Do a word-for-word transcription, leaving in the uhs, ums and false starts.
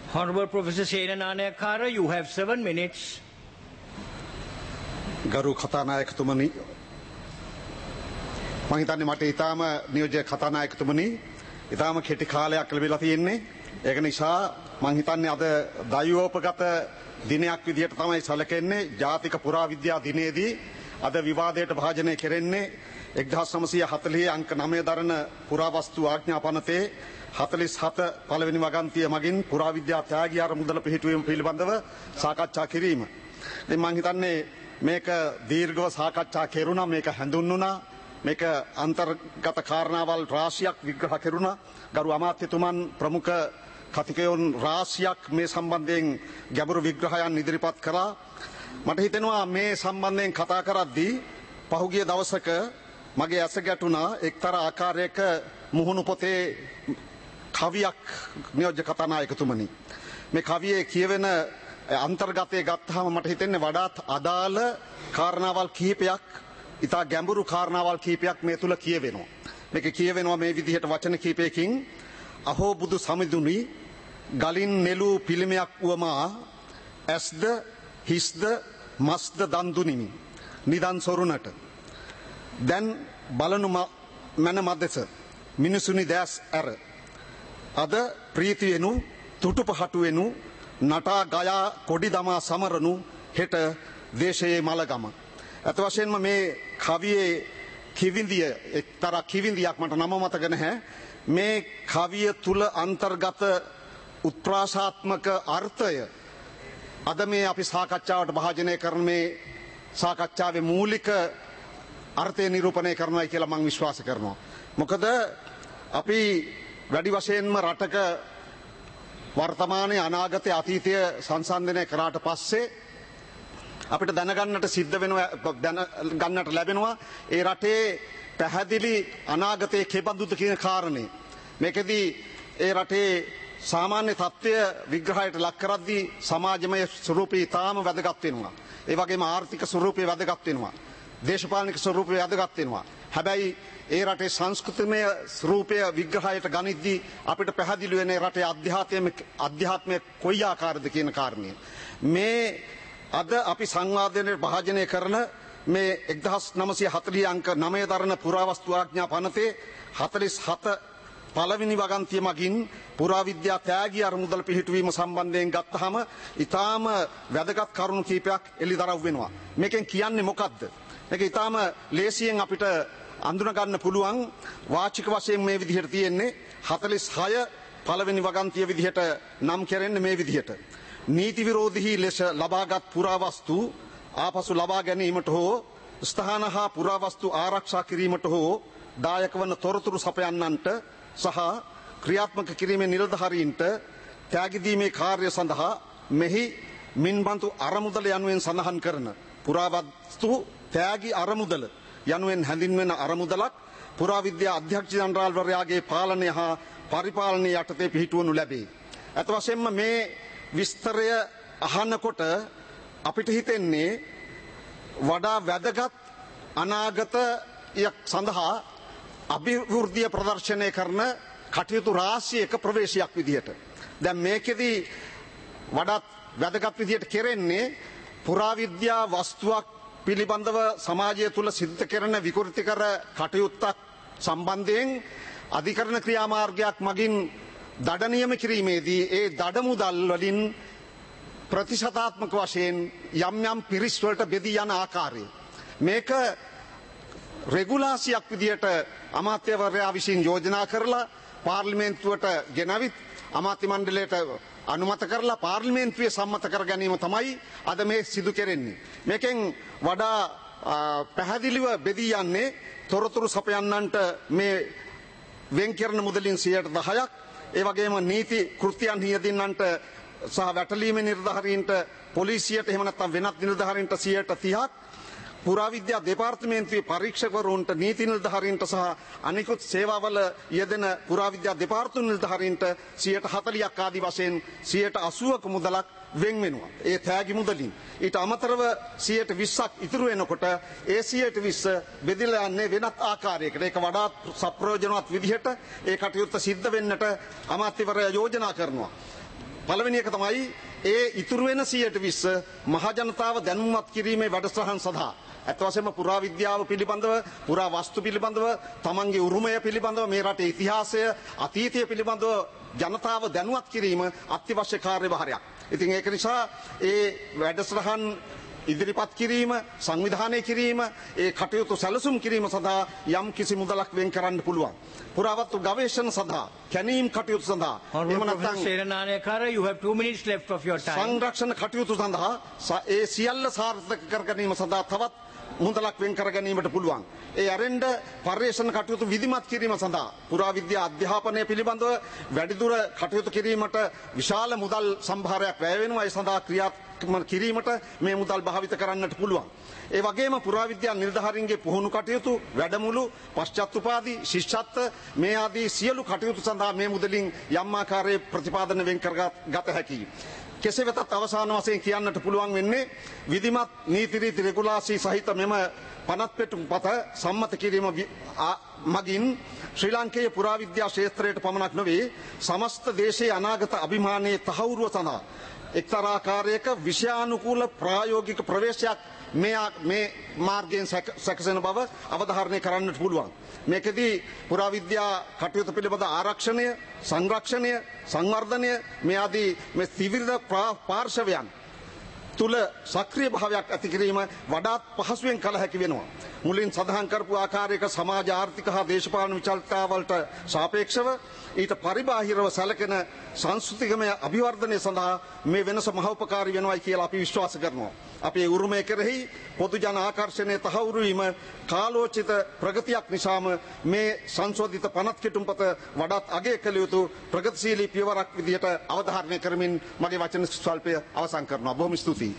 Honorable Professor Senanayakara, you have seven minutes. ගරු කතානායකතුමනි මම හිතන්නේ මට ඊටාම නියෝජ්‍ය කතානායකතුමනි ඊටාම කෙටි කාලයක් ලැබිලා තියෙන්නේ ඒක නිසා මම හිතන්නේ අද දෛවෝපගත දිනයක් විදිහට තමයි සැලකෙන්නේ ජාතික පුරාවිද්‍යා දිනයේදී අද විවාදයට භාජනය කෙරෙන්නේ එක්දහස් නවසිය හතළිහ අංක නවය දරන පුරාවස්තු ආඥා පනතේ හතළිස් හත පළවෙනි වගන්තිය මගින් පුරාවිද්‍යා ත්‍යාගී අරමුදල පිහිටුවීම පිළිබඳව සාකච්ඡා කිරීම. ඉතින් මම හිතන්නේ මේක දීර්ඝව සාකච්ඡා කෙරුණා මේක හැඳුන්වුණා මේක අන්තර්ගත කාරණාවල් රාශියක් විග්‍රහ කෙරුණා ගරු අමාත්‍යතුමන් ප්‍රමුඛ කතිකයන් රාශියක් මේ සම්බන්ධයෙන් ගැඹුරු විග්‍රහයන් ඉදිරිපත් කළා මට හිතෙනවා මේ සම්බන්ධයෙන් කතා කරද්දී පහුගිය දවසක මගේ ඇස ගැටුණා එක්තරා ආකාරයක මුහුණු පොතේ කවියක් නියෝජ්‍ය කතානායකතුමනි මේ කවියේ කියවෙන අන්තර්ගතයේ ගත්තාම මට හිතෙන්නේ වඩාත් අදාළ කාරණාවල් කිහිපයක් ඉතා ගැඹුරු කාරණාවල් කිහිපයක් මේ තුල කියවෙනවා මේක කියවෙනවා මේ විදිහට වචන කිහිපයකින් අහෝ බුදු සමිඳුනි ගලින් නෙළූ පිළිමයක් වුවමා ඇස්ද හිස්ද මස්ද දන් දුනිමි නිදන් සොරුනට දැන් බලනු මන මදෙස මිනිසුනි දැස් ඇර අද ප්‍රීතියෙනු තුටුපහටු වෙනු නටා ගයා කොඩි දමා සමරනු හෙට දේශයේ මලගම. අත වශයෙන්ම මේ කවියේ කිවිඳිය එක්තරා කිවිඳියක් මට නම මතක නැහැ. මේ කවිය තුල අන්තර්ගත උත්ප්‍රාසාත්මක අර්ථය අද මේ අපි සාකච්ඡාවට භාජනය කරන මේ සාකච්ඡාවේ මූලික අර්ථය නිරූපණය කරනවා කියලා මම විශ්වාස කරනවා. මොකද අපි වැඩි වශයෙන්ම රටක වර්තමානයේ අනාගතයේ අතීතය සංසන්දනය කරාට පස්සේ අපිට දැනගන්නට සිද්ධ වෙනවා දැනගන්නට ලැබෙනවා ඒ රටේ පැහැදිලි අනාගතයේ කෙබඳුද කියන කාරණේ මේකෙදී ඒ රටේ සාමාන්‍ය තත්ත්වය විග්‍රහයට ලක් කරද්දී සමාජමය ස්වරූපී තාම වැදගත් වෙනවා ඒ වගේම ආර්ථික ස්වරූපේ වැදගත් වෙනවා දේශපාලනික ස්වරූපේ වැදගත් වෙනවා හැබැයි ඒ රටේ සංස්කෘතිමය ස්වරූපය විග්‍රහයට ගනිද්දී අපිට පැහැදිලි වෙන්නේ රටේ අධ්‍යාත්මය අධ්‍යාත්මය කොයි ආකාරද කියන කාරණය. මේ අද අපි සංවාදනයේ භාජනය කරන මේ එක්දහස් නවසිය හතළිහ අංක නවය දරන පුරාවස්තු ආඥා පනතේ හතළිස් හත පළවෙනි වගන්තිය මගින් පුරාවිද්‍යා ත්‍යාගී අරමුදල පිහිටුවීම සම්බන්ධයෙන් ගත්තාම ඊටාම වැදගත් කරුණු කීපයක් එළිදරව් වෙනවා. මේකෙන් කියන්නේ මොකද්ද? මේක ඊටාම ලේසියෙන් අපිට අඳුන ගන්න පුළුවන් වාචික වශයෙන් මේ විදිහට තියෙන්නේ හතළිස් හය පළවෙනි වගන්තිය විදිහට නම් කෙරෙන්නේ මේ විදිහට නීති විරෝධී ලෙස ලබාගත් පුරාවස්තු ආපසු ලබා ගැනීමට හෝ ස්ථාන හා පුරාවස්තු ආරක්ෂා කිරීමට හෝ දායක වන තොරතුරු සපයන්නන්ට සහ ක්‍රියාත්මක කිරීමේ නිලධාරීන්ට ත්‍යාගී දීමේ කාර්ය සඳහා මෙහි මින්බඳු අරමුදල යනුවෙන් සඳහන් කරන පුරාවස්තු ත්‍යාගී අරමුදල යනුවෙන් හැඳින්වෙන අරමුදලක් පුරාවිද්‍යා අධ්‍යක්ෂ ජනරාල්වරයාගේ පාලනය හා පරිපාලනය යටතේ පිහිටුවනු ලැබේ. අත වශයෙන්ම මේ විස්තරය අහනකොට අපිට හිතෙන්නේ වඩා වැදගත් අනාගතයක් සඳහා අභිවෘද්ධිය ප්‍රදර්ශනය කරන කටයුතු රාශියක ප්‍රවේශයක් විදිහට. දැන් මේකෙදී වඩාත් වැදගත් විදිහට කෙරෙන්නේ පුරාවිද්‍යා වස්තුවක් පිළිබඳව සමාජය තුළ සිද්ධ කරන විකෘතිකර කටයුත්තක් සම්බන්ධයෙන් අධිකරණ ක්‍රියාමාර්ගයක් මගින් දඩ නියම කිරීමේදී ඒ දඩ මුදල් වලින් ප්‍රතිශතාත්මක වශයෙන් යම් යම් පිරිස් වලට බෙදී යන ආකාරය මේක රෙගුලාසියක් විදියට අමාත්‍යවරයා විසින් යෝජනා කරලා පාර්ලිමේන්තුවට ගෙනවිත් අමාත්‍ය මණ්ඩලයට අනුමත කරලා පාර්ලිමේන්තුවේ සම්මත කර ගැනීම තමයි අද මේ සිදු කෙරෙන්නේ. මේකෙන් වඩා පැහැදිලිව බෙදී යන්නේ තොරතුරු සපයන්නන්ට මේ වෙන් කරන මුදලින් සියයට දහයක් ඒ වගේම නීති කෘත්‍යයන් හියදින්නන්ට සහ වැටලීමේ නිලධාරීන්ට පොලිසියට එහෙම නැත්නම් වෙනත් නිලධාරීන්ට සියයට තිහක් පුරාවිද්‍යා දෙපාර්තමේන්තුවේ පරීක්ෂකවරුන්ට නීති නිලධාරීන්ට සහ අනිකුත් සේවාවල යෙදෙන පුරාවිද්‍යා දෙපාර්තමේන්තු නිලධාරීන්ට සියයට හතළිහක් ආදී වශයෙන් සියයට අසූවක මුදලක් වෙන් වෙනවා. ඒ තෑගි මුදලින් ඊට අමතරව සියයට විස්සක් ඉතුරු වෙනකොට ඒ සියයට විස්ස බෙදලා යන්නේ වෙනත් ආකාරයකට. ඒක වඩාත් සප්‍රයෝජනවත් විදිහට ඒ කටයුත්ත සිද්ධ වෙන්නට අමාත්‍යවරයා යෝජනා කරනවා. පළවෙනි එක තමයි ඒ ඉතුරු වෙන සියයට විස්ස මහ ජනතාව දැනුම්වත් කිරීමේ වැඩසටහන් සඳහා ඇත්ත වශයෙන්ම පුරා විද්‍යාව පිළිබඳව පුරා වස්තු පිළිබඳව තමන්ගේ උරුමය පිළිබඳව මේ රටේ ඉතිහාසය අතීතය පිළිබඳව ජනතාව දැනුවත් කිරීම අත්‍යවශ්‍ය කාර්යභාරයක්. ඉතින් ඒක නිසා ඒ වැඩසටහන් ඉදිරිපත් කිරීම සංවිධානය කිරීම ඒ කටයුතු සැලසුම් කිරීම සඳහා යම් කිසි මුදලක් වෙන් කරන්න පුළුවන්. පුරාවස්තු ගවේෂණ සඳහා කැණීම් කටයුතු සඳහා එහෙම නැත්නම් Serananayakara, you have two minutes left of your time. සංරක්ෂණ කටයුතු සඳහා ඒ සියල්ල සාර්ථක කර ගැනීම සඳහා තවත් මුදලක් වෙන් කර ගැනීමට පුළුවන්. ඒ ඇරෙන්ඩ පර්යේෂණ කටයුතු විධිමත් කිරීම සඳහා පුරා විද්‍යා අධ්‍යාපනය පිළිබඳව වැඩිදුර කටයුතු කිරීමට විශාල මුදල් සම්භාරයක් වැය වෙනවා. ඒ සඳහා ක්‍රියාත්මක කිරීමට මේ මුදල් භාවිත කරන්නට පුළුවන්. ඒ වගේම පුරා විද්‍යා නිලධාරීන්ගේ පුහුණු කටයුතු වැඩමුළු පශ්චාත් උපාධි ශිෂ්‍යත්ව මේ ආදී සියලු කටයුතු සඳහා මේ මුදලින් යම් ආකාරයේ ප්‍රතිපාදන වෙන් කරගත හැකියි. කෙසේ වෙතත් අවසාන වශයෙන් කියන්නට පුළුවන් වෙන්නේ විධිමත් නීති රීති රෙගුලාසි සහිත මෙම පනත් පෙට්ටුම්පත සම්මත කිරීම මගින් ශ්‍රී ලාංකේය පුරාවිද්‍යා ක්ෂේත්‍රයට පමණක් නොවේ සමස්ත දේශයේ අනාගත අභිමානයේ තහවුරුව සඳහා එක්තරා ආකාරයක විෂයානුකූල ප්‍රායෝගික ප්‍රවේශයක් මේ මේ මාර්ගයෙන් සැකසෙන බව අවධාරණය කරන්නට පුළුවන්. මේකදී පුරාවිද්‍යා කටයුතු පිළිබඳ ආරක්ෂණය, සංරක්ෂණය, සංවර්ධනය මේ ආදී මේ ත්‍රිවිධ පාර්ශවයන් තුල සක්‍රීය භාවයක් ඇති කිරීම වඩාත් පහසුවෙන් කළ හැකි වෙනවා. මුලින් සඳහන් කරපු ආකාරයක සමාජ ආර්ථික හා දේශපාලන විචල්තාවලට සාපේක්ෂව ඊට පරිබාහිරව සැලකෙන සංස්කෘතිකමය අභිවර්ධනය සඳහා මේ වෙනස මහෝපකාරී වෙනවායි කියලා අපි විශ්වාස කරනවා. අපේ උරුමය කෙරෙහි පොදු ජන ආකර්ෂණය තහවුරු වීම කාලෝචිත ප්‍රගතියක් නිසාම මේ සංශෝධිත පනත් කෙටුම්පත වඩාත් අගය කළ යුතු ප්‍රගතිශීලී පියවරක් විදිහට අවධාරණය කරමින් මගේ වචන ස්වල්පය අවසන් කරනවා. බොහොම ස්තුතියි.